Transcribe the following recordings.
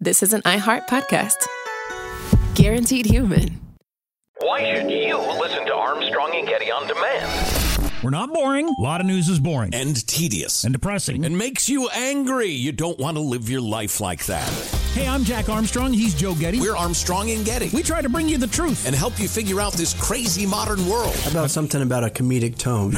this is an iHeart podcast. Guaranteed human. Why should you listen to Armstrong and Getty on demand? We're not boring. A lot of news is boring. And tedious. And depressing. And makes you angry. You don't want to live your life like that. Hey, I'm Jack Armstrong. He's Joe Getty. We're Armstrong and Getty. We try to bring you the truth. And help you figure out this crazy modern world. How about something about a comedic tone?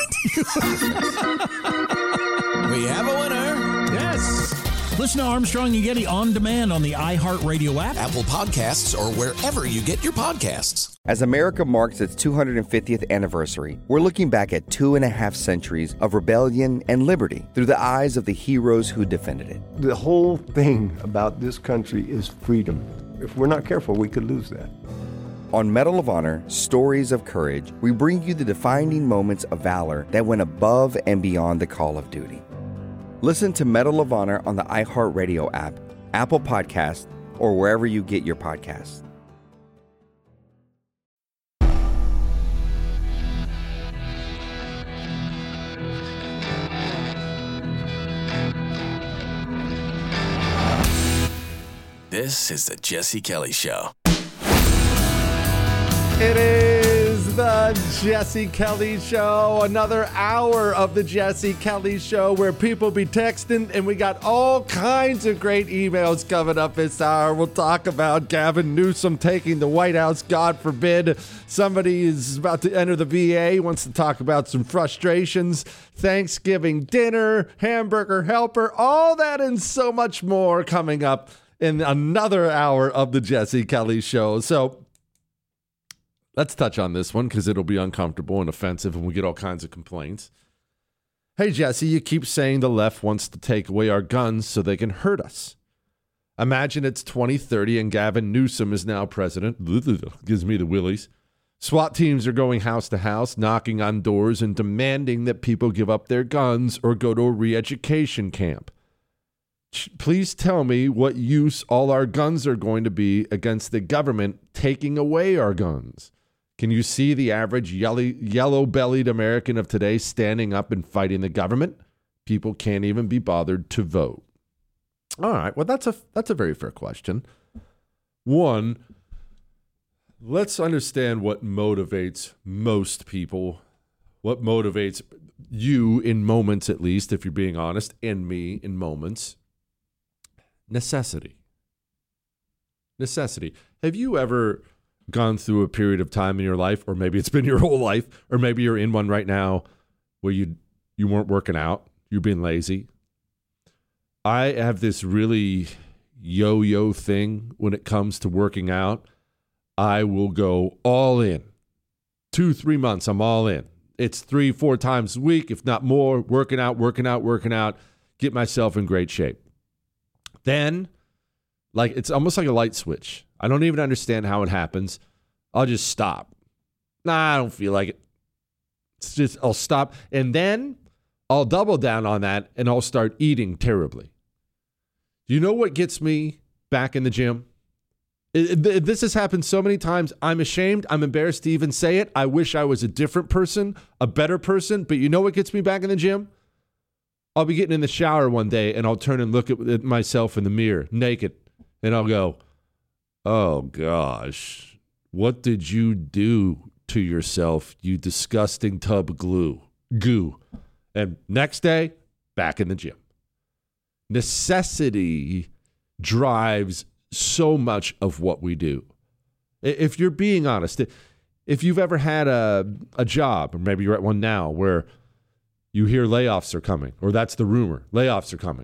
We have a winner. Yes. Listen to Armstrong and Getty on demand on the iHeartRadio app, Apple Podcasts, or wherever you get your podcasts. As America marks its 250th anniversary, we're looking back at 2.5 centuries of rebellion and liberty through the eyes of the heroes who defended it. The whole thing about this country is freedom. If we're not careful, we could lose that. On Medal of Honor, Stories of Courage, we bring you the defining moments of valor that went above and beyond the call of duty. Listen to Medal of Honor on the iHeartRadio app, Apple Podcasts, or wherever you get your podcasts. This is the Jesse Kelly Show. It is the Jesse Kelly Show, another hour of the Jesse Kelly Show where people be texting, and we got all kinds of great emails coming up this hour. We'll talk about Gavin Newsom taking the White House, God forbid. Somebody is about to enter the VA, wants to talk about some frustrations, Thanksgiving dinner, hamburger helper, all that and so much more coming up in another hour of the Jesse Kelly Show. So let's touch on this one because it'll be uncomfortable and offensive and we get all kinds of complaints. Hey, Jesse, you keep saying the left wants to take away our guns so they can hurt us. Imagine it's 2030 and Gavin Newsom is now president. Gives me the willies. SWAT teams are going house to house, knocking on doors and demanding that people give up their guns or go to a re-education camp. Please tell me what use all our guns are going to be against the government taking away our guns. Can you see the average yellow-bellied American of today standing up and fighting the government? People can't even be bothered to vote. All right, well, that's a very fair question. One, let's understand what motivates most people, what motivates you in moments at least, if you're being honest, and me in moments. Necessity. Have you ever gone through a period of time in your life, or maybe it's been your whole life, or maybe you're in one right now where you weren't working out, you're being lazy? I have this really yo-yo thing when it comes to working out. I will go all in. 2-3 months, I'm all in. It's 3-4 times a week, if not more, working out, get myself in great shape. Then, like, it's almost like a light switch. I don't even understand how it happens. I'll just stop. Nah, I don't feel like it. It's just, I'll stop. And then I'll double down on that and I'll start eating terribly. Do you know what gets me back in the gym? This has happened so many times. I'm ashamed. I'm embarrassed to even say it. I wish I was a different person, a better person. But you know what gets me back in the gym? I'll be getting in the shower one day and I'll turn and look at myself in the mirror naked and I'll go, oh gosh, what did you do to yourself, you disgusting tub goo? And next day, back in the gym. Necessity drives so much of what we do. If you're being honest, if you've ever had a job, or maybe you're at one now where you hear layoffs are coming, or that's the rumor, layoffs are coming.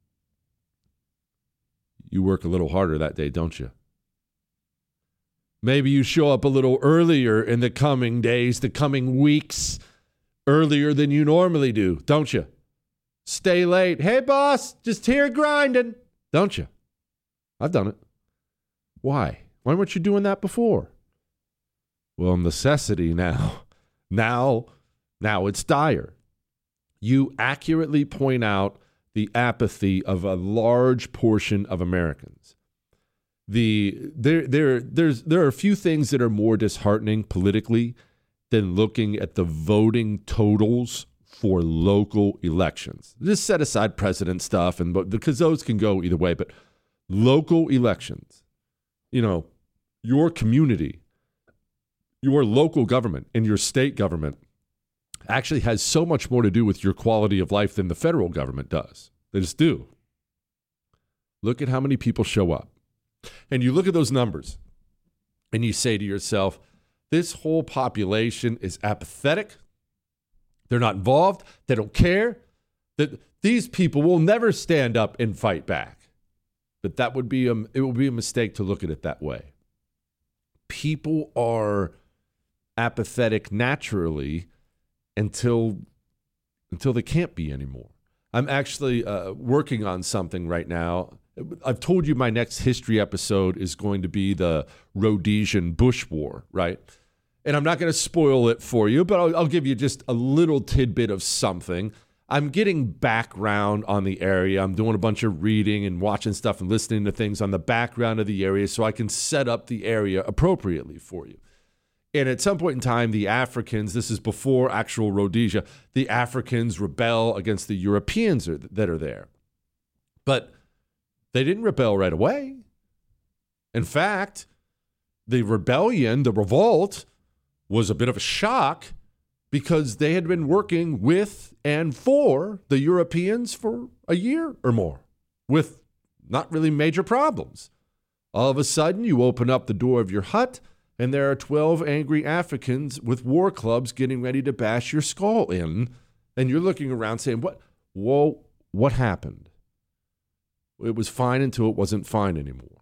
You work a little harder that day, don't you? Maybe you show up a little earlier in the coming days, the coming weeks, earlier than you normally do, don't you? Stay late. Hey, boss, just here grinding, don't you? I've done it. Why? Why weren't you doing that before? Well, necessity now. Now it's dire. You accurately point out the apathy of a large portion of Americans. There are a few things that are more disheartening politically than looking at the voting totals for local elections. Just set aside president stuff, and because those can go either way. But local elections, your community, your local government, and your state government actually has so much more to do with your quality of life than the federal government does. They just do. Look at how many people show up. And you look at those numbers and you say to yourself, this whole population is apathetic. They're not involved. They don't care. That these people will never stand up and fight back. But it would be a mistake to look at it that way. People are apathetic naturally until they can't be anymore. I'm actually working on something right now. I've told you my next history episode is going to be the Rhodesian Bush War, right? And I'm not going to spoil it for you, but I'll give you just a little tidbit of something. I'm getting background on the area. I'm doing a bunch of reading and watching stuff and listening to things on the background of the area so I can set up the area appropriately for you. And at some point in time, the Africans, this is before actual Rhodesia, the Africans rebel against the Europeans that are there. But they didn't rebel right away. In fact, the revolt, was a bit of a shock because they had been working with and for the Europeans for a year or more with not really major problems. All of a sudden, you open up the door of your hut, and there are 12 angry Africans with war clubs getting ready to bash your skull in. And you're looking around saying, what happened? It was fine until it wasn't fine anymore.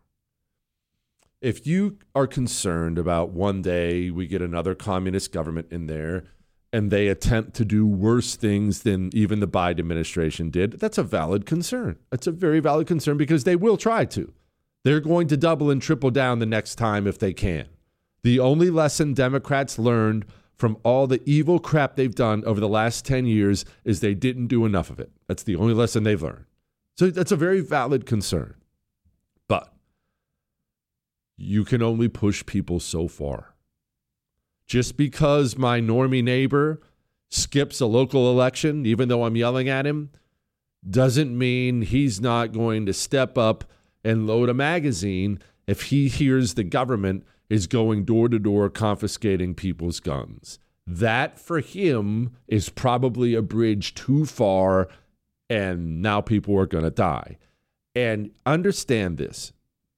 If you are concerned about one day we get another communist government in there and they attempt to do worse things than even the Biden administration did, that's a valid concern. That's a very valid concern because they will try to. They're going to double and triple down the next time if they can. The only lesson Democrats learned from all the evil crap they've done over the last 10 years is they didn't do enough of it. That's the only lesson they've learned. So that's a very valid concern. But you can only push people so far. Just because my normie neighbor skips a local election, even though I'm yelling at him, doesn't mean he's not going to step up and load a magazine if he hears the government is going door to door confiscating people's guns. That for him is probably a bridge too far, and now people are going to die. And understand this.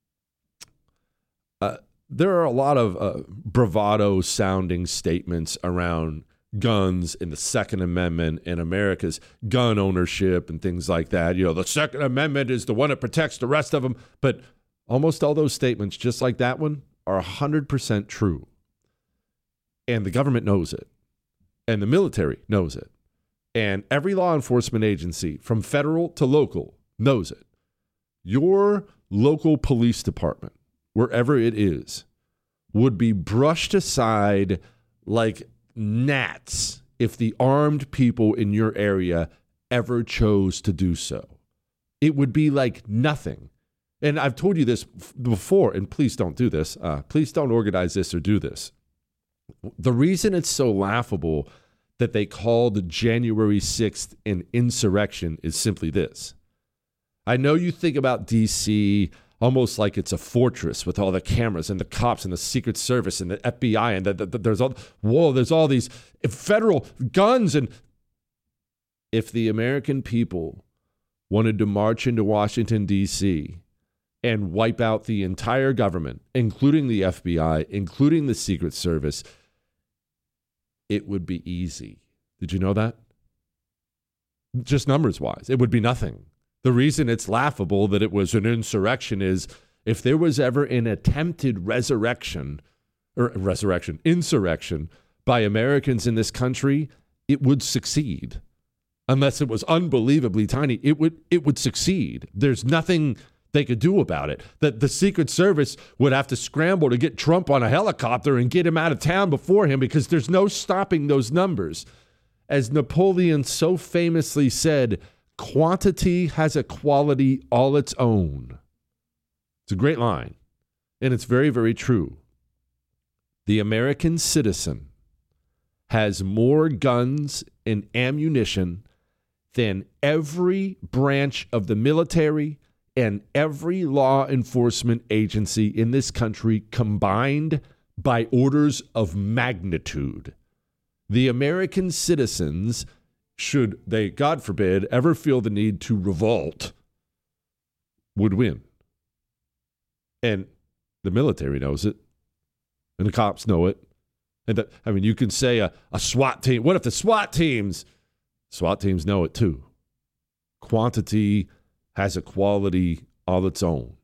There are a lot of bravado-sounding statements around guns and the Second Amendment and America's gun ownership and things like that. The Second Amendment is the one that protects the rest of them. But almost all those statements, just like that one, are 100% true. And the government knows it. And the military knows it. And every law enforcement agency, from federal to local, knows it. Your local police department, wherever it is, would be brushed aside like gnats if the armed people in your area ever chose to do so. It would be like nothing. And I've told you this before, and please don't do this. Please don't organize this or do this. The reason it's so laughable that they called January 6th an insurrection is simply this. I know you think about D.C. almost like it's a fortress with all the cameras and the cops and the Secret Service and the FBI and there's all these federal guns. And if the American people wanted to march into Washington, D.C., and wipe out the entire government, including the FBI, including the Secret Service, it would be easy. Did you know that? Just numbers-wise, it would be nothing. The reason it's laughable that it was an insurrection is if there was ever an attempted insurrection by Americans in this country, it would succeed. Unless it was unbelievably tiny, it would succeed. There's nothing they could do about it. That the Secret Service would have to scramble to get Trump on a helicopter and get him out of town before him because there's no stopping those numbers. As Napoleon so famously said, quantity has a quality all its own. It's a great line, and it's very, very true. The American citizen has more guns and ammunition than every branch of the military, and every law enforcement agency in this country combined by orders of magnitude. The American citizens, should they, God forbid, ever feel the need to revolt, would win. And the military knows it, and the cops know it. And you can say a SWAT team. What if the SWAT teams know it too? Quantity has a quality all its own.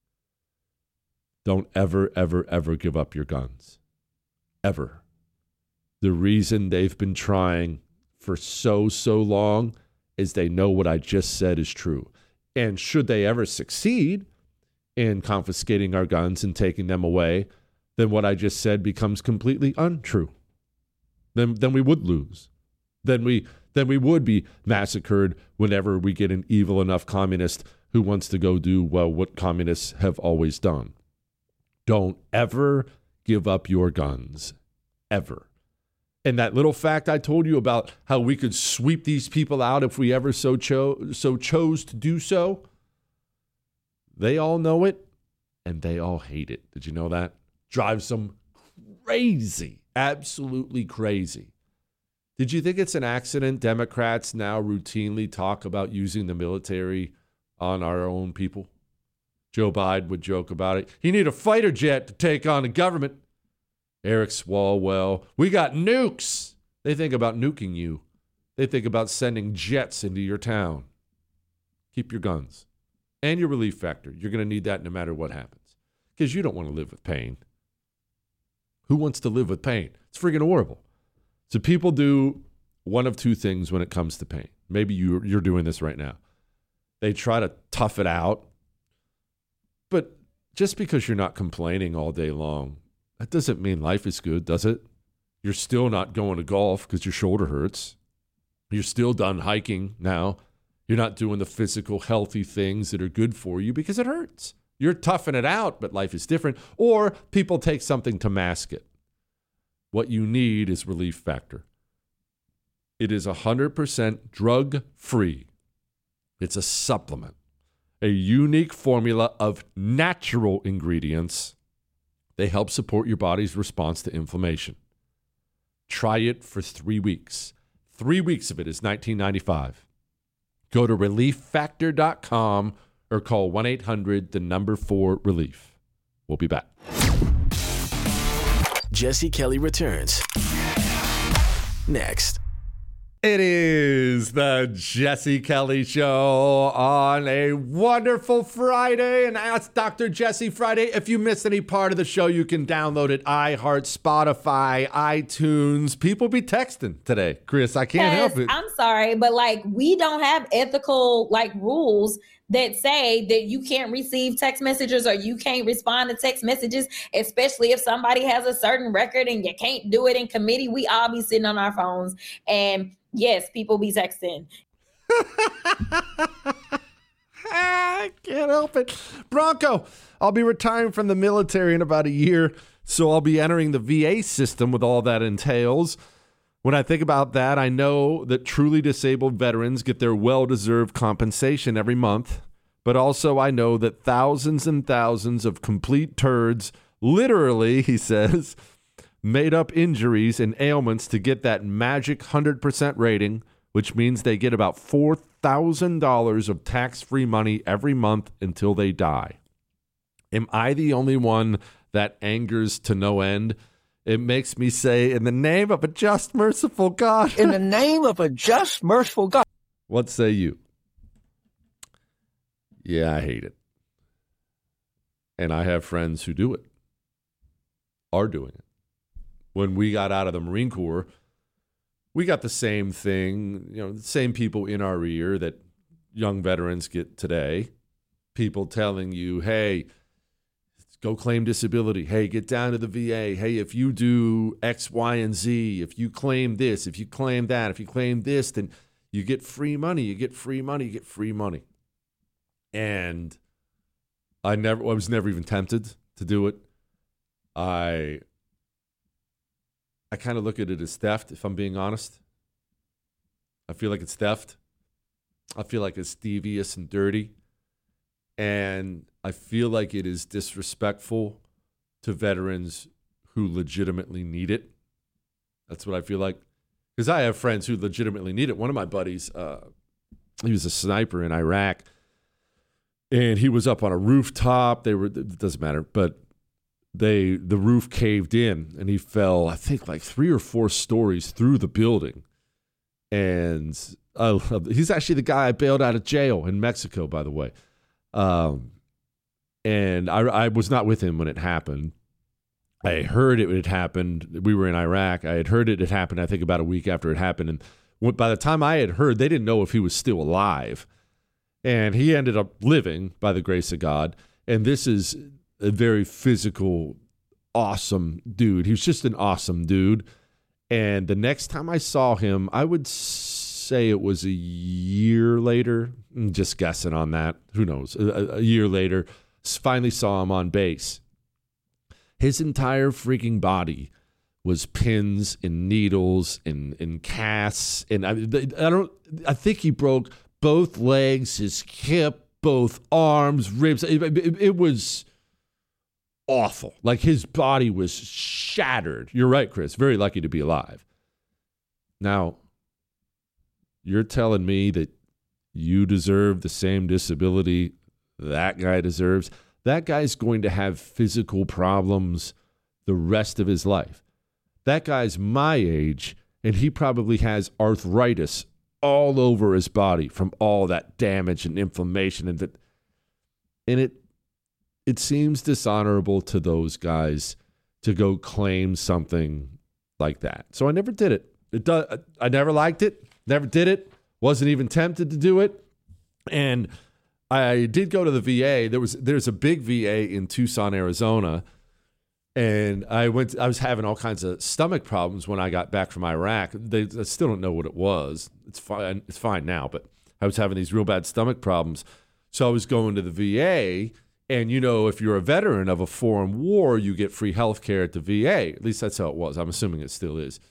Don't ever, ever, ever give up your guns. Ever. The reason they've been trying for so long is they know what I just said is true. And should they ever succeed in confiscating our guns and taking them away, then what I just said becomes completely untrue. Then we would lose. Then we would be massacred whenever we get an evil enough communist who wants to go do, well, what communists have always done. Don't ever give up your guns. Ever. And that little fact I told you about how we could sweep these people out if we ever so chose to do so, they all know it, and they all hate it. Did you know that? Drives them crazy, absolutely crazy. Did you think it's an accident Democrats now routinely talk about using the military on our own people? Joe Biden would joke about it. You need a fighter jet to take on the government. Eric Swalwell, we got nukes. They think about nuking you. They think about sending jets into your town. Keep your guns and your relief factor. You're going to need that no matter what happens, because you don't want to live with pain. Who wants to live with pain? It's freaking horrible. So people do one of two things when it comes to pain. Maybe you're doing this right now. They try to tough it out. But just because you're not complaining all day long, that doesn't mean life is good, does it? You're still not going to golf because your shoulder hurts. You're still done hiking now. You're not doing the physical, healthy things that are good for you because it hurts. You're toughing it out, but life is different. Or people take something to mask it. What you need is relief factor. It is 100% drug-free. It's a supplement, a unique formula of natural ingredients. They help support your body's response to inflammation. Try it for 3 weeks. 3 weeks of it is $19.95. Go to relieffactor.com or call 1-800-4-RELIEF. We'll be back. Jesse Kelly returns next. It is the Jesse Kelly Show on a wonderful Friday, and Ask Dr. Jesse Friday. If you missed any part of the show, you can download it. iHeart, Spotify, iTunes. People be texting today, Chris. I can't help it. I'm sorry, but we don't have ethical rules that say that you can't receive text messages or you can't respond to text messages, especially if somebody has a certain record and you can't do it in committee. We all be sitting on our phones, and yes, people be texting. I can't help it. Bronco, I'll be retiring from the military in about a year, so I'll be entering the VA system with all that entails. When I think about that, I know that truly disabled veterans get their well-deserved compensation every month, but also I know that thousands and thousands of complete turds, literally, he says, made up injuries and ailments to get that magic 100% rating, which means they get about $4,000 of tax-free money every month until they die. Am I the only one that angers to no end? It makes me say, in the name of a just, merciful God. In the name of a just, merciful God. What say you? Yeah, I hate it. And I have friends who do it, are doing it. When we got out of the Marine Corps, we got the same thing, the same people in our ear that young veterans get today. People telling you, hey, go claim disability. Hey, get down to the VA. Hey, if you do X, Y, and Z, if you claim this, if you claim that, if you claim this, then you get free money. You get free money. You get free money. And I was never even tempted to do it. I kind of look at it as theft, if I'm being honest. I feel like it's theft. I feel like it's devious and dirty. And I feel like it is disrespectful to veterans who legitimately need it. That's what I feel like. Because I have friends who legitimately need it. One of my buddies, he was a sniper in Iraq, and he was up on a rooftop. It doesn't matter, but the roof caved in, and he fell, I think, like 3 or 4 stories through the building. And he's actually the guy I bailed out of jail in Mexico, by the way. And I was not with him when it happened. I heard it had happened. We were in Iraq. I had heard it had happened, I think, about a week after it happened. And by the time I had heard, they didn't know if he was still alive. And he ended up living, by the grace of God. And this is a very physical, awesome dude. He was just an awesome dude. And the next time I saw him, I would say it was a year later. I'm just guessing on that. Who knows? A year later, finally saw him on base. His entire freaking body was pins and needles and casts. And I think he broke both legs, his hip, both arms, ribs. It was awful. Like, his body was shattered. You're right, Chris. Very lucky to be alive. Now, you're telling me that you deserve the same disability that guy deserves? That guy's going to have physical problems the rest of his life. That guy's my age, and he probably has arthritis all over his body from all that damage and inflammation. And it seems dishonorable to those guys to go claim something like that. So I never did it. I never liked it, never did it, wasn't even tempted to do it. And I did go to the VA. There's a big VA in Tucson, Arizona, and I was having all kinds of stomach problems when I got back from Iraq. I still don't know what it was. It's fine now, but I was having these real bad stomach problems. So I was going to the VA, and if you're a veteran of a foreign war, you get free health care at the VA. At least that's how it was. I'm assuming it still is.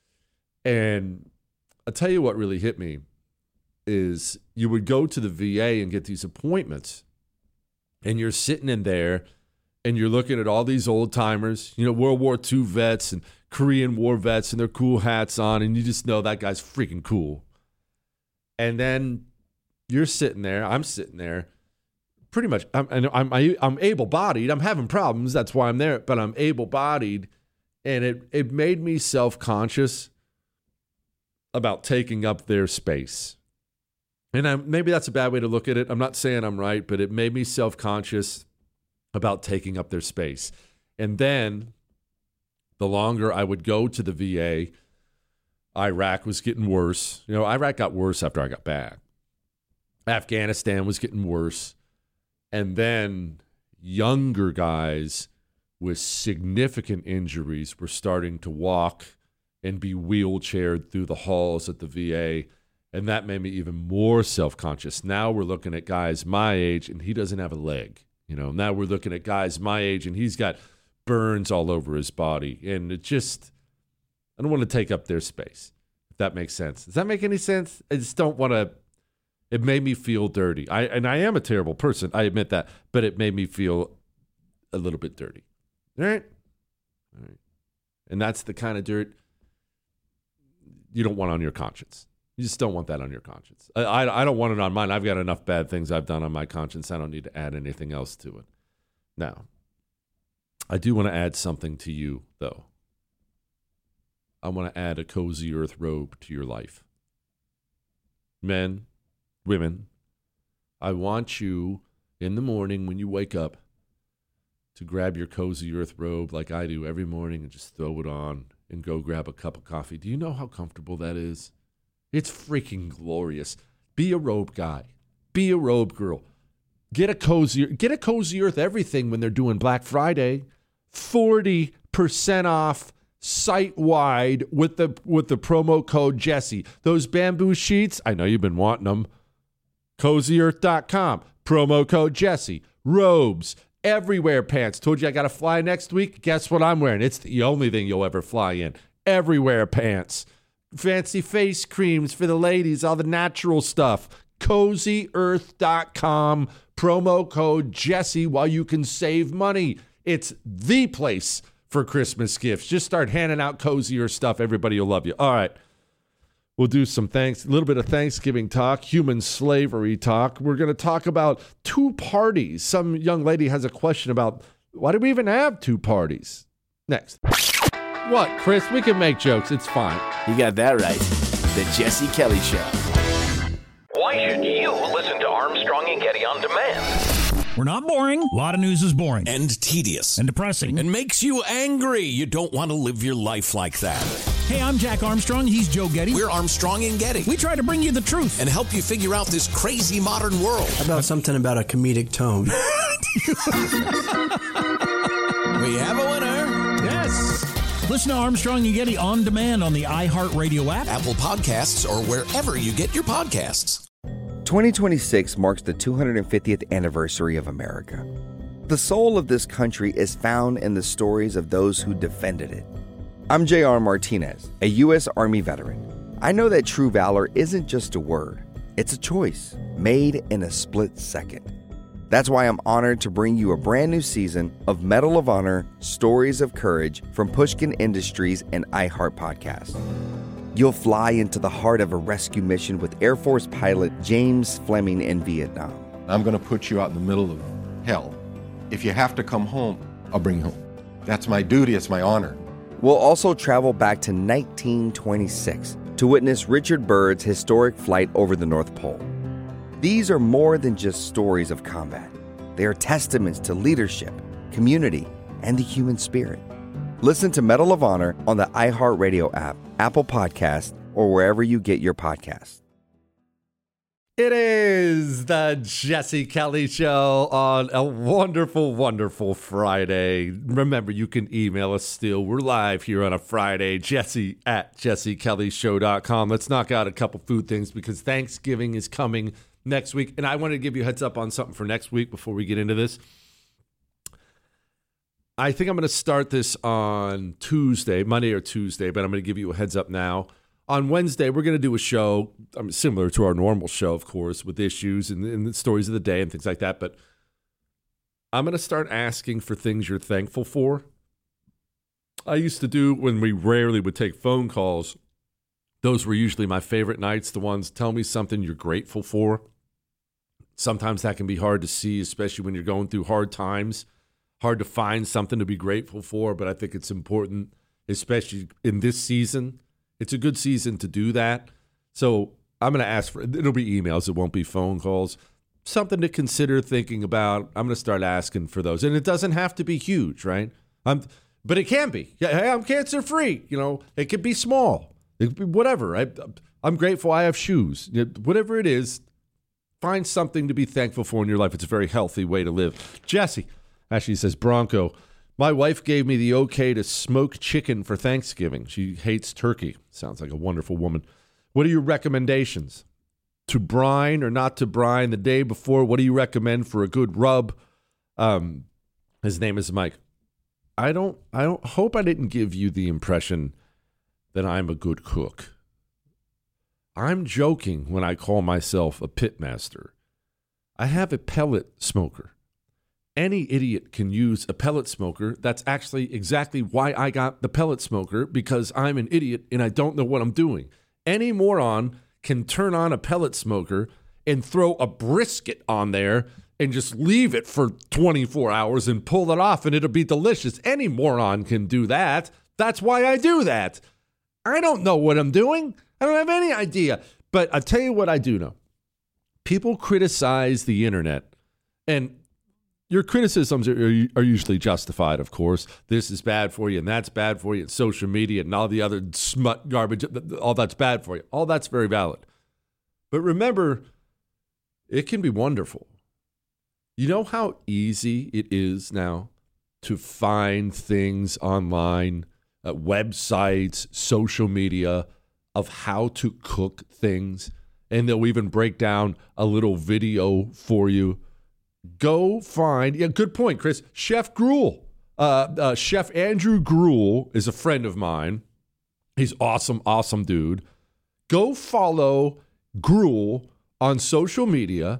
And I'll tell you what really hit me is you would go to the VA and get these appointments, and you're sitting in there and you're looking at all these old timers, World War II vets and Korean War vets and their cool hats on, and you just know that guy's freaking cool. And then you're sitting there, I'm sitting there, pretty much, I'm able-bodied. I'm having problems, that's why I'm there, but I'm able-bodied, and it made me self-conscious about taking up their space. And maybe that's a bad way to look at it. I'm not saying I'm right, but it made me self-conscious about taking up their space. And then the longer I would go to the VA, Iraq was getting worse. Iraq got worse after I got back. Afghanistan was getting worse. And then younger guys with significant injuries were starting to walk and be wheelchaired through the halls at the VA. And that made me even more self-conscious. Now we're looking at guys my age, and he doesn't have a leg. Now we're looking at guys my age, and he's got burns all over his body. And I don't want to take up their space, if that makes sense. Does that make any sense? I just don't want to. It made me feel dirty. I am a terrible person, I admit that, but it made me feel a little bit dirty. All right? And that's the kind of dirt you don't want on your conscience. You just don't want that on your conscience. I don't want it on mine. I've got enough bad things I've done on my conscience. I don't need to add anything else to it. Now, I do want to add something to you, though. I want to add a cozy earth robe to your life. Men, women, I want you in the morning when you wake up to grab your cozy earth robe like I do every morning and just throw it on and go grab a cup of coffee. Do you know how comfortable that is? It's freaking glorious. Be a robe guy. Be a robe girl. Get a cozy earth everything when they're doing Black Friday. 40% off site-wide with the promo code Jesse. Those bamboo sheets, I know you've been wanting them. CozyEarth.com. Promo code Jesse. Robes. Everywhere pants. Told you I got to fly next week. Guess what I'm wearing? It's the only thing you'll ever fly in. Everywhere pants. Fancy face creams for the ladies, all the natural stuff. CozyEarth.com, promo code Jesse while you can save money. It's the place for Christmas gifts. Just start handing out cozier stuff. Everybody will love you. All right. We'll do a little bit of Thanksgiving talk, human slavery talk. We're going to talk about two parties. Some young lady has a question about, why do we even have two parties? Next. What, Chris? We can make jokes. It's fine. You got that right. The Jesse Kelly Show. Why should you listen to Armstrong and Getty on demand? We're not boring. A lot of news is boring. And tedious. And depressing. And makes you angry. You don't want to live your life like that. Hey, I'm Jack Armstrong. He's Joe Getty. We're Armstrong and Getty. We try to bring you the truth. And help you figure out this crazy modern world. How about something about a comedic tone? We have a winner. Yes. Listen to Armstrong and Getty on demand on the iHeartRadio app, Apple Podcasts, or wherever you get your podcasts. 2026 marks the 250th anniversary of America. The soul of this country is found in the stories of those who defended it. I'm J.R. Martinez, a U.S. Army veteran. I know that true valor isn't just a word, it's a choice made in a split second. That's why I'm honored to bring you a brand new season of Medal of Honor Stories of Courage from Pushkin Industries and iHeart Podcast. You'll fly into the heart of a rescue mission with Air Force pilot James Fleming in Vietnam. I'm going to put you out in the middle of hell. If you have to come home, I'll bring you home. That's my duty. It's my honor. We'll also travel back to 1926 to witness Richard Byrd's historic flight over the North Pole. These are more than just stories of combat. They are testaments to leadership, community, and the human spirit. Listen to Medal of Honor on the iHeartRadio app, Apple Podcast, or wherever you get your podcasts. It is the Jesse Kelly Show on a wonderful, wonderful Friday. Remember, you can email us still. We're live here on a Friday, jesse@jessekellyshow.com. Let's knock out a couple food things because Thanksgiving is coming next week. And I want to give you a heads up on something for next week before we get into this. I think I'm going to start this on Tuesday, Monday or Tuesday, but I'm going to give you a heads up now. On Wednesday, we're going to do a show similar to our normal show, of course, with issues and the stories of the day and things like that. But I'm going to start asking for things you're thankful for. I used to do when we rarely would take phone calls. Those were usually my favorite nights, the ones, tell me something you're grateful for. Sometimes that can be hard to see, especially when you're going through hard times. Hard to find something to be grateful for, but I think it's important, especially in this season. It's a good season to do that. So I'm going to ask for, it'll be emails, it won't be phone calls. Something to consider thinking about. I'm going to start asking for those. And it doesn't have to be huge, right? But it can be. Hey, I'm cancer-free. You know, it could be small. It could be whatever. I'm grateful I have shoes. Whatever it is, find something to be thankful for in your life. It's a very healthy way to live. Jesse. Ashley says, Bronco, my wife gave me the okay to smoke chicken for Thanksgiving. She hates turkey. Sounds like a wonderful woman. What are your recommendations? To brine or not to brine the day before? What do you recommend for a good rub? His name is Mike. I don't hope I didn't give you the impression that I'm a good cook. I'm joking when I call myself a pitmaster. I have a pellet smoker. Any idiot can use a pellet smoker. That's actually exactly why I got the pellet smoker, because I'm an idiot and I don't know what I'm doing. Any moron can turn on a pellet smoker and throw a brisket on there and just leave it for 24 hours and pull it off and it'll be delicious. Any moron can do that. That's why I do that. I don't know what I'm doing. I don't have any idea. But I'll tell you what I do know. People criticize the internet, and your criticisms are usually justified, of course. This is bad for you, and that's bad for you, and social media and all the other smut garbage, all that's bad for you. All that's very valid. But remember, it can be wonderful. You know how easy it is now to find things online, websites, social media, of how to cook things, and they'll even break down a little video for you. Go find, good point, Chris, Chef Gruel. Chef Andrew Gruel is a friend of mine. He's awesome, awesome dude. Go follow Gruel on social media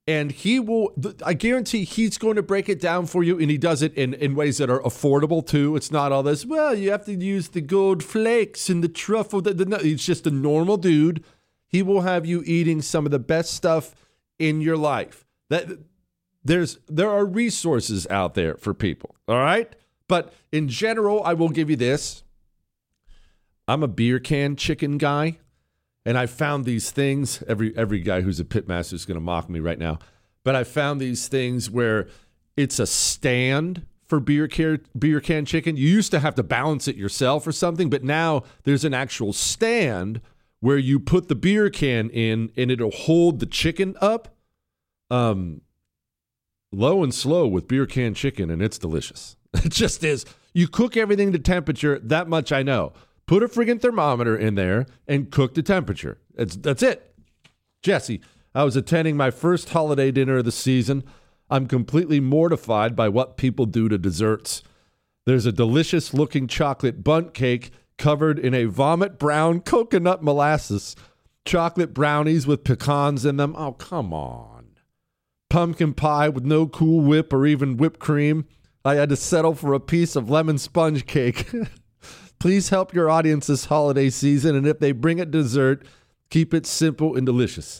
And I guarantee he's going to break it down for you, and he does it in ways that are affordable, too. It's not all this, well, you have to use the gold flakes and the truffle. He's just a normal dude. He will have you eating some of the best stuff in your life. There are resources out there for people, all right? But in general, I will give you this. I'm a beer can chicken guy. And I found these things, every guy who's a pitmaster is going to mock me right now, but I found these things where it's a stand for beer can chicken. You used to have to balance it yourself or something, but now there's an actual stand where you put the beer can in and it'll hold the chicken up. Low and slow with beer can chicken, and it's delicious. It just is. You cook everything to temperature, that much I know. Put a friggin' thermometer in there and cook the temperature. That's it. Jesse, I was attending my first holiday dinner of the season. I'm completely mortified by what people do to desserts. There's a delicious-looking chocolate bundt cake covered in a vomit brown coconut molasses. Chocolate brownies with pecans in them. Oh, come on. Pumpkin pie with no Cool Whip or even whipped cream. I had to settle for a piece of lemon sponge cake. Please help your audience this holiday season, and if they bring a dessert, keep it simple and delicious.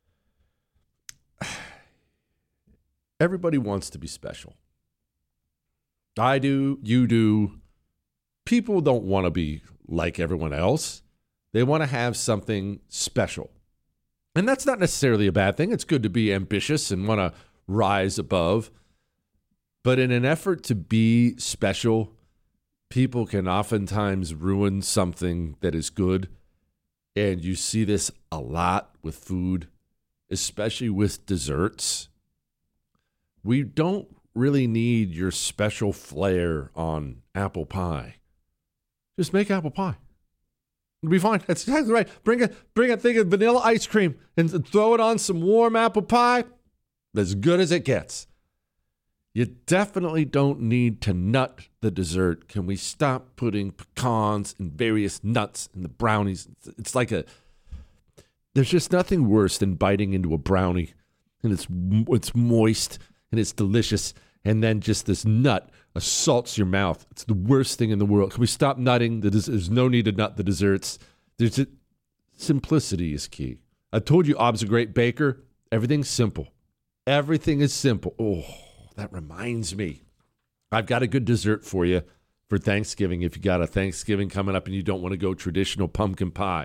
Everybody wants to be special. I do, you do. People don't want to be like everyone else. They want to have something special. And that's not necessarily a bad thing. It's good to be ambitious and want to rise above. But in an effort to be special, people can oftentimes ruin something that is good. And you see this a lot with food, especially with desserts. We don't really need your special flair on apple pie. Just make apple pie. It'll be fine. That's exactly right. Bring a thing of vanilla ice cream and throw it on some warm apple pie. As good as it gets. You definitely don't need to nut the dessert. Can we stop putting pecans and various nuts in the brownies? It's like there's just nothing worse than biting into a brownie and it's moist and it's delicious, and then just this nut assaults your mouth. It's the worst thing in the world. Can we stop nutting? There's no need to nut the desserts. Simplicity is key. I told you Ob's a great baker. Everything's simple. Everything is simple. Oh, that reminds me. I've got a good dessert for you for Thanksgiving if you got a Thanksgiving coming up and you don't want to go traditional pumpkin pie.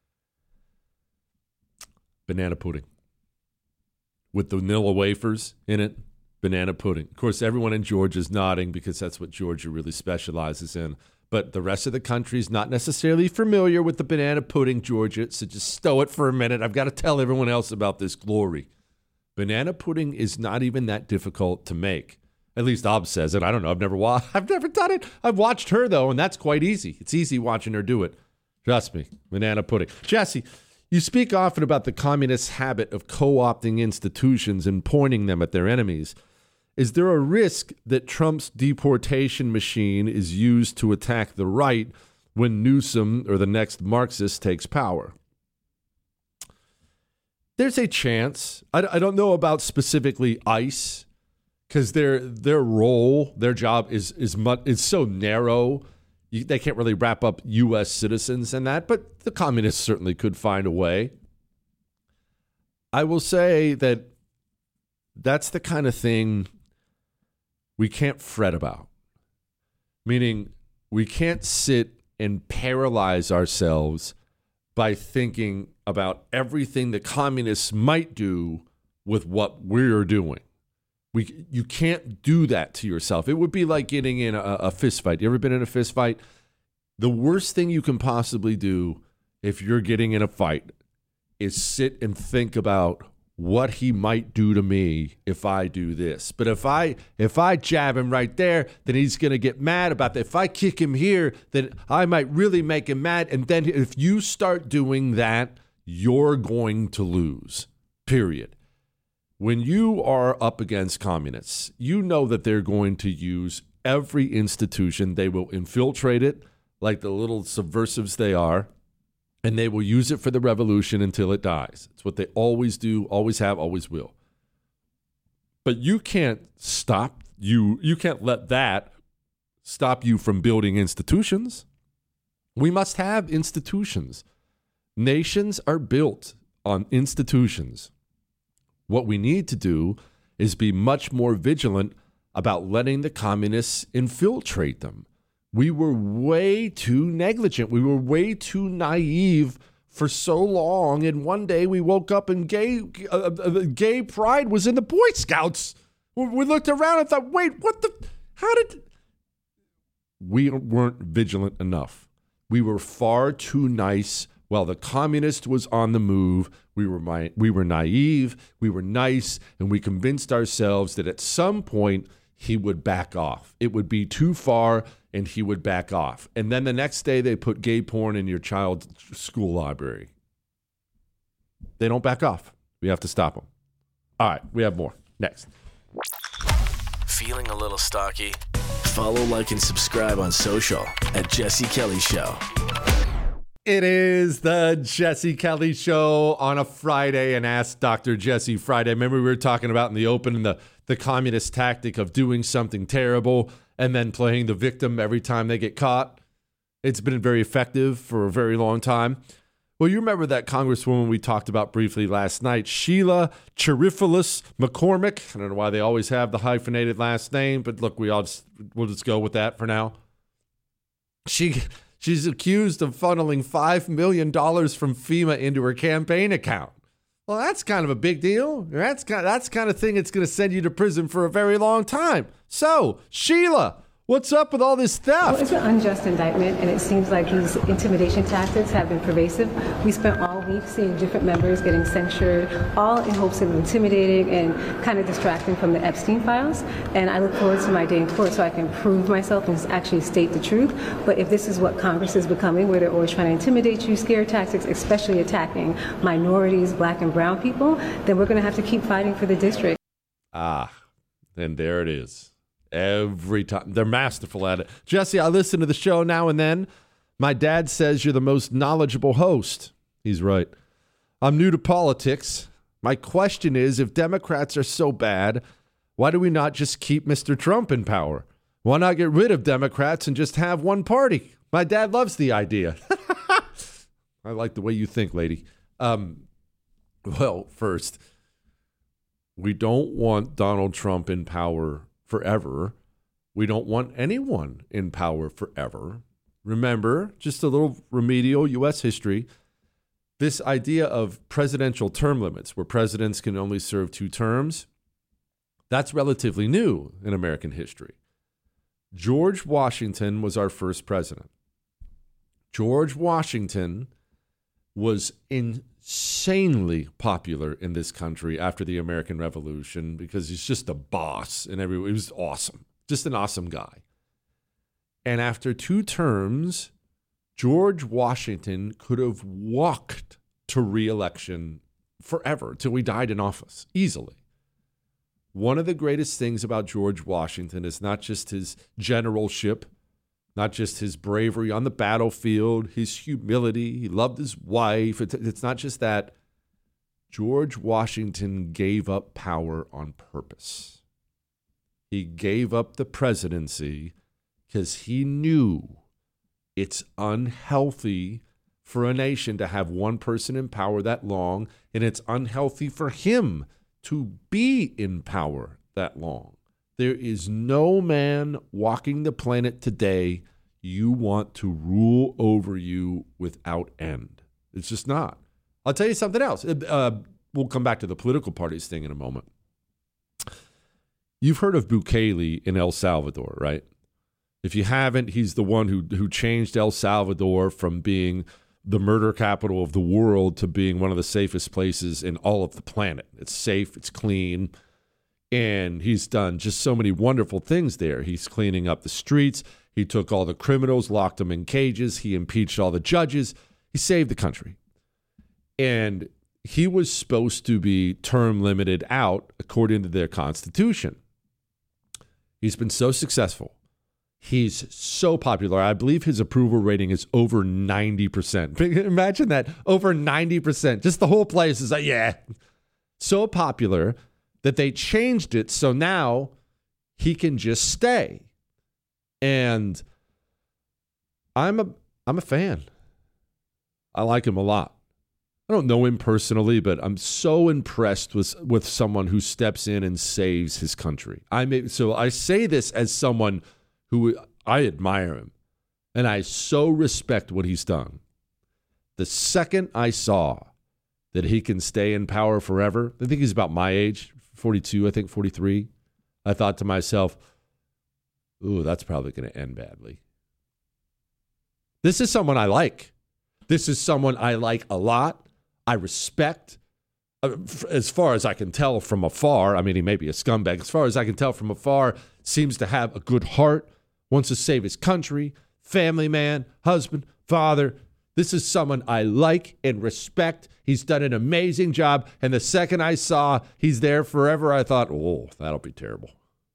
Banana pudding. With the vanilla wafers in it, banana pudding. Of course, everyone in Georgia is nodding because that's what Georgia really specializes in. But the rest of the country is not necessarily familiar with the banana pudding, Georgia, so just stow it for a minute. I've got to tell everyone else about this glory. Banana pudding is not even that difficult to make. At least Ob says it. I don't know. I've never done it. I've watched her, though, and that's quite easy. It's easy watching her do it. Trust me. Banana pudding. Jesse, you speak often about the communist habit of co-opting institutions and pointing them at their enemies. Is there a risk that Trump's deportation machine is used to attack the right when Newsom or the next Marxist takes power? There's a chance. I don't know about specifically ICE because their role, their job is so narrow. They can't really wrap up U.S. citizens in that, but the communists certainly could find a way. I will say that that's the kind of thing we can't fret about. Meaning we can't sit and paralyze ourselves by thinking about everything the communists might do with what we're doing. You can't do that to yourself. It would be like getting in a fist fight. You ever been in a fist fight? The worst thing you can possibly do if you're getting in a fight is sit and think about what he might do to me if I do this. But if I jab him right there, then he's going to get mad about that. If I kick him here, then I might really make him mad. And then if you start doing that, you're going to lose, period. When you are up against communists, you know that they're going to use every institution. They will infiltrate it like the little subversives they are, and they will use it for the revolution until it dies. It's what they always do, always have, always will. But you can't stop you can't let that stop you from building institutions. We must have institutions. Nations are built on institutions. What we need to do is be much more vigilant about letting the communists infiltrate them. We were way too negligent. We were way too naive for so long. And one day we woke up and gay pride was in the Boy Scouts. We looked around and thought, wait, we weren't vigilant enough. We were far too nice while the communist was on the move. We were naive, we were nice, and we convinced ourselves that at some point he would back off. It would be too far, and he would back off. And then the next day they put gay porn in your child's school library. They don't back off. We have to stop them. All right, we have more. Next. Feeling a little stocky? Follow, like, and subscribe on social at Jesse Kelly Show. It is the Jesse Kelly Show on a Friday and Ask Dr. Jesse Friday. Remember we were talking about in the open the communist tactic of doing something terrible and then playing the victim every time they get caught. It's been very effective for a very long time. Well, you remember that Congresswoman we talked about briefly last night, Sheila Chirofilos McCormick. I don't know why they always have the hyphenated last name, but look, we'll just go with that for now. She's accused of funneling $5 million from FEMA into her campaign account. Well, that's kind of a big deal. That's kind of thing that's going to send you to prison for a very long time. So, Sheila, what's up with all this theft? Well, it's an unjust indictment, and it seems like these intimidation tactics have been pervasive. We spent all week seeing different members getting censured, all in hopes of intimidating and kind of distracting from the Epstein files. And I look forward to my day in court so I can prove myself and actually state the truth. But if this is what Congress is becoming, where they're always trying to intimidate you, scare tactics, especially attacking minorities, black and brown people, then we're going to have to keep fighting for the district. And there it is. Every time. They're masterful at it. Jesse, I listen to the show now and then. My dad says you're the most knowledgeable host. He's right. I'm new to politics. My question is, if Democrats are so bad, why do we not just keep Mr. Trump in power? Why not get rid of Democrats and just have one party? My dad loves the idea. I like the way you think, lady. Well, first, we don't want Donald Trump in power forever. We don't want anyone in power forever. Remember, just a little remedial U.S. history, this idea of presidential term limits, where presidents can only serve 2 terms, that's relatively new in American history. George Washington was our first president. George Washington was insanely popular in this country after the American Revolution because he's just a boss and he was awesome, just an awesome guy. And after 2 terms, George Washington could have walked to re-election forever till he died in office, easily. One of the greatest things about George Washington is not just his generalship, not just his bravery on the battlefield, his humility. He loved his wife. It's not just that. George Washington gave up power on purpose. He gave up the presidency because he knew it's unhealthy for a nation to have one person in power that long, and it's unhealthy for him to be in power that long. There is no man walking the planet today you want to rule over you without end. It's just not. I'll tell you something else. We'll come back to the political parties thing in a moment. You've heard of Bukele in El Salvador, right? If you haven't, he's the one who changed El Salvador from being the murder capital of the world to being one of the safest places in all of the planet. It's safe, it's clean, and he's done just so many wonderful things there. He's cleaning up the streets. He took all the criminals, locked them in cages. He impeached all the judges. He saved the country. And he was supposed to be term limited out according to their constitution. He's been so successful. He's so popular. I believe his approval rating is over 90%. Imagine that, over 90%. Just the whole place is like, yeah. So popular that they changed it so now he can just stay. And I'm a fan. I like him a lot. I don't know him personally, but I'm so impressed with someone who steps in and saves his country. So I say this as someone who I admire him, and I so respect what he's done. The second I saw that he can stay in power forever, I think he's about my age, 42, I think 43, I thought to myself, ooh, that's probably going to end badly. This is someone I like. This is someone I like a lot. I respect, as far as I can tell from afar. I mean, he may be a scumbag. As far as I can tell from afar, seems to have a good heart, wants to save his country, family man, husband, father. This is someone I like and respect. He's done an amazing job. And the second I saw he's there forever, I thought, oh, that'll be terrible.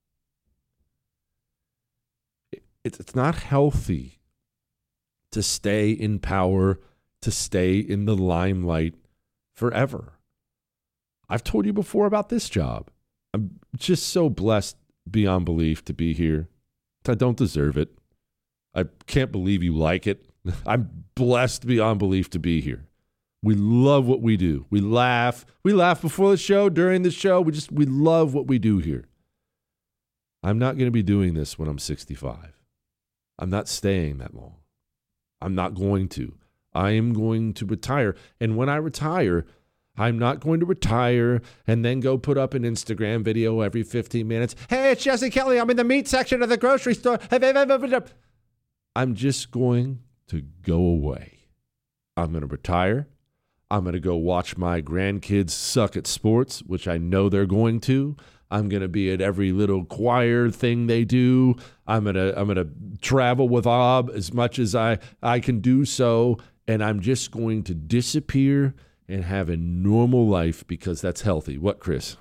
It's not healthy to stay in power, to stay in the limelight forever. I've told you before about this job. I'm just so blessed beyond belief to be here. I don't deserve it. I can't believe you like it. I'm blessed beyond belief to be here. We love what we do. We laugh. We laugh before the show, during the show. We love what we do here. I'm not going to be doing this when I'm 65. I'm not staying that long. I'm not going to. I am going to retire. And when I retire, I'm not going to retire and then go put up an Instagram video every 15 minutes. Hey, it's Jesse Kelly. I'm in the meat section of the grocery store. I'm just going to go away. I'm going to retire. I'm going to go watch my grandkids suck at sports, which I know they're going to. I'm going to be at every little choir thing they do. I'm going to travel with Ob as much as I can do so. And I'm just going to disappear and have a normal life because that's healthy. What, Chris?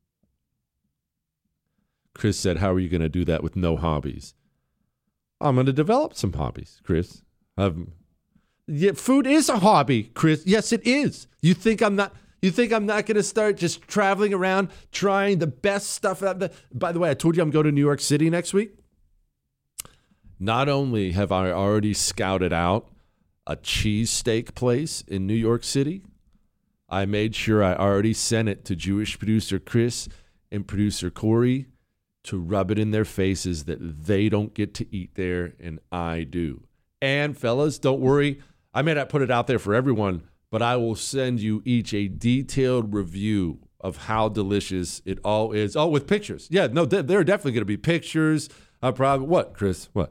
Chris said, how are you going to do that with no hobbies? I'm going to develop some hobbies, Chris. Yeah, food is a hobby, Chris. Yes, it is. You think I'm not going to start just traveling around trying the best stuff out there? By the way, I told you I'm going to New York City next week. Not only have I already scouted out a cheesesteak place in New York City, I made sure I already sent it to Jewish producer Chris and producer Corey to rub it in their faces that they don't get to eat there and I do. And fellas, don't worry. I may not put it out there for everyone, but I will send you each a detailed review of how delicious it all is. Oh, with pictures. Yeah, no, there are definitely going to be pictures. What, Chris? What?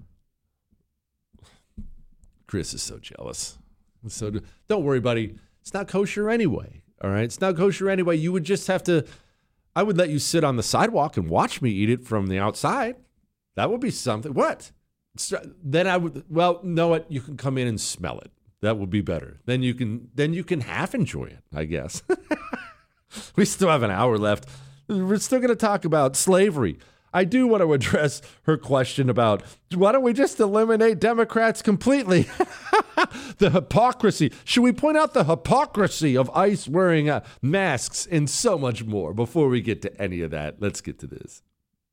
Chris is so jealous. So don't worry, buddy. It's not kosher anyway. All right? It's not kosher anyway. You would just have to, I would let you sit on the sidewalk and watch me eat it from the outside. That would be something. What? Then I would, well, know what? You can come in and smell it. That would be better. Then you can half enjoy it, I guess. We still have an hour left. We're still going to talk about slavery. I do want to address her question about why don't we just eliminate Democrats completely? The hypocrisy. Should we point out the hypocrisy of ICE wearing masks and so much more? Before we get to any of that, let's get to this.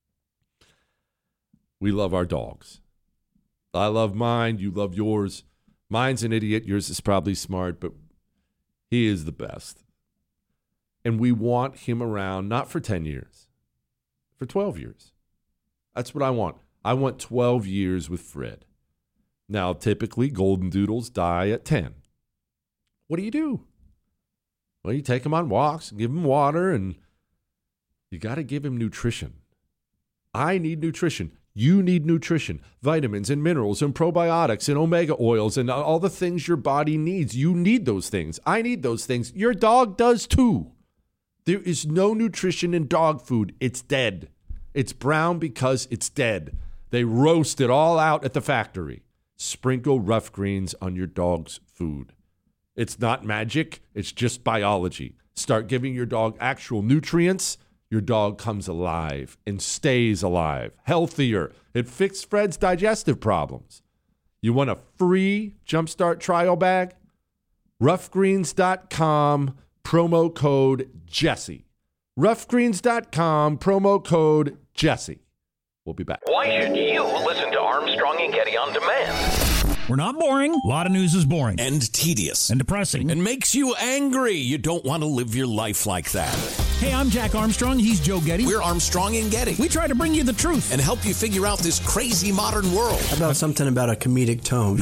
We love our dogs. I love mine. You love yours. Mine's an idiot. Yours is probably smart, but he is the best. And we want him around, not for 10 years, for 12 years. That's what I want. I want 12 years with Fred. Now, typically, golden doodles die at 10. What do? Well, you take him on walks, give him water, and you got to give him nutrition. I need nutrition. You need nutrition, vitamins and minerals and probiotics and omega oils and all the things your body needs. You need those things. I need those things. Your dog does too. There is no nutrition in dog food. It's dead. It's brown because it's dead. They roast it all out at the factory. Sprinkle Rough Greens on your dog's food. It's not magic. It's just biology. Start giving your dog actual nutrients. Your dog comes alive and stays alive, healthier. It fixed Fred's digestive problems. You want a free Jumpstart trial bag? Roughgreens.com, promo code Jesse. roughgreens.com, promo code Jesse. We'll be back. Why should you listen to Armstrong and Getty on demand? We're not boring. A lot of news is boring. And tedious. And depressing. And makes you angry. You don't want to live your life like that. Hey, I'm Jack Armstrong. He's Joe Getty. We're Armstrong and Getty. We try to bring you the truth. And help you figure out this crazy modern world. How about something about a comedic tone?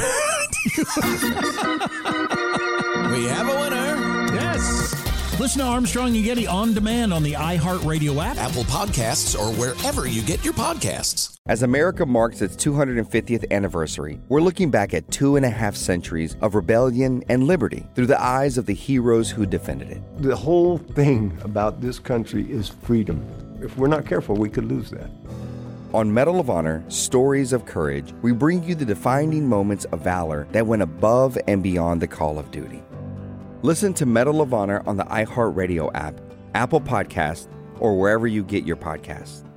We have a winner. Yes. Listen to Armstrong and Getty on demand on the iHeartRadio app, Apple Podcasts, or wherever you get your podcasts. As America marks its 250th anniversary, we're looking back at 2.5 centuries of rebellion and liberty through the eyes of the heroes who defended it. The whole thing about this country is freedom. If we're not careful, we could lose that. On Medal of Honor, Stories of Courage, we bring you the defining moments of valor that went above and beyond the call of duty. Listen to Medal of Honor on the iHeartRadio app, Apple Podcasts, or wherever you get your podcasts.